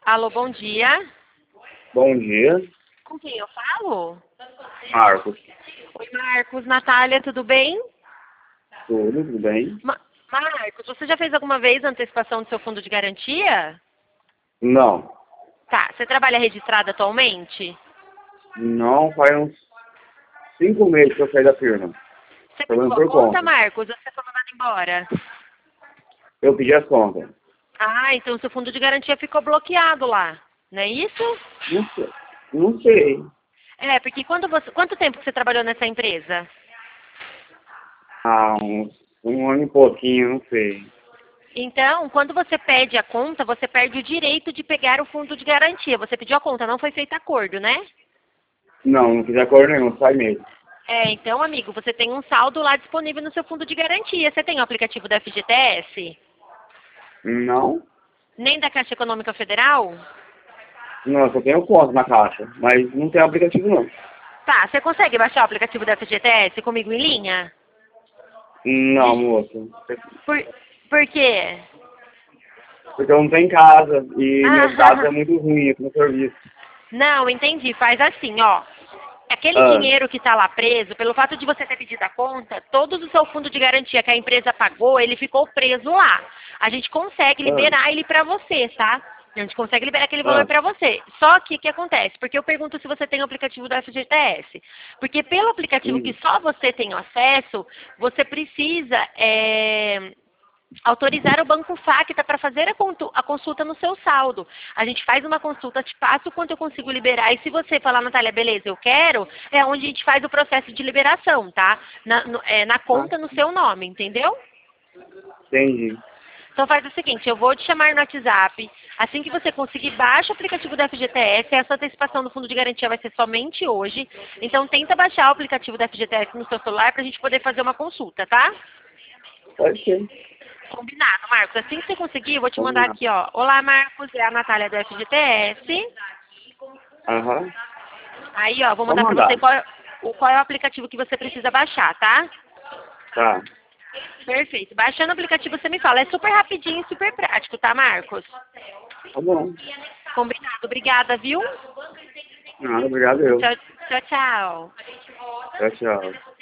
Alô, bom dia. Bom dia, Com quem eu falo? Marcos. Oi, Marcos. Natália, tudo bem? Tudo bem? Marcos, você já fez alguma vez a antecipação do seu fundo de garantia? Não, Tá. Você trabalha registrado atualmente? não faz uns 5 meses que eu saí da firma. Você pediu Trabalhando a por conta, conta. Marcos, ou você foi mandado embora? Eu pedi as contas. Ah, então seu fundo de garantia ficou bloqueado lá. Não é isso? Não sei. Não sei. É, porque quanto tempo que você trabalhou nessa empresa? Há um ano e pouquinho, não sei. Então, quando você pede a conta, você perde o direito de pegar o fundo de garantia. Você pediu a conta, não foi feito acordo, né? Não fiz acordo nenhum, sai mesmo. É, então, amigo, você tem um saldo lá disponível no seu fundo de garantia. Você tem o aplicativo da FGTS? Não? Nem da Caixa Econômica Federal? Não, eu só tenho conta na caixa, mas não tem aplicativo não. Tá, você consegue baixar o aplicativo da FGTS comigo em linha? Não, moço. Por, por quê? Porque eu não tenho em casa e meus dados é Ah, muito ruim aqui no serviço. não, entendi. Faz assim, ó. Aquele Ah, dinheiro que está lá preso, pelo fato de você ter pedido a conta, todo o seu fundo de garantia que a empresa pagou, ele ficou preso lá. A gente consegue ah, liberar ele para você, tá? A gente consegue liberar aquele valor ah. para você. Só que o que acontece? Porque eu pergunto se você tem o aplicativo do FGTS. Porque pelo aplicativo que Hum, só você tem acesso, você precisa autorizar o Banco Facta para fazer a consulta no seu saldo. A gente faz uma consulta, te passo o quanto eu consigo liberar, e se você falar, Natália, beleza, eu quero, é onde a gente faz o processo de liberação, tá? Na ah, conta no seu nome, entendeu? entendi. Então faz o seguinte, eu vou te chamar no WhatsApp, assim que você conseguir, baixa o aplicativo da FGTS, essa antecipação do fundo de garantia vai ser somente hoje, então tenta baixar o aplicativo da FGTS no seu celular para a gente poder fazer uma consulta, tá? Pode ser. Combinado, Marcos. Assim que você conseguir, eu vou te mandar Combinado. aqui, ó. Olá, Marcos, é a Natália do FGTS. Aham. Aí, ó, vou Pode mandar pra você mandar. qual é o aplicativo que você precisa baixar, tá? Tá. Perfeito. Baixando o aplicativo, você me fala. É super rapidinho e super prático, tá, Marcos? Tá bom. Combinado. Obrigada, viu? Nada, obrigado eu. Tchau, tchau, tchau. Tchau, tchau.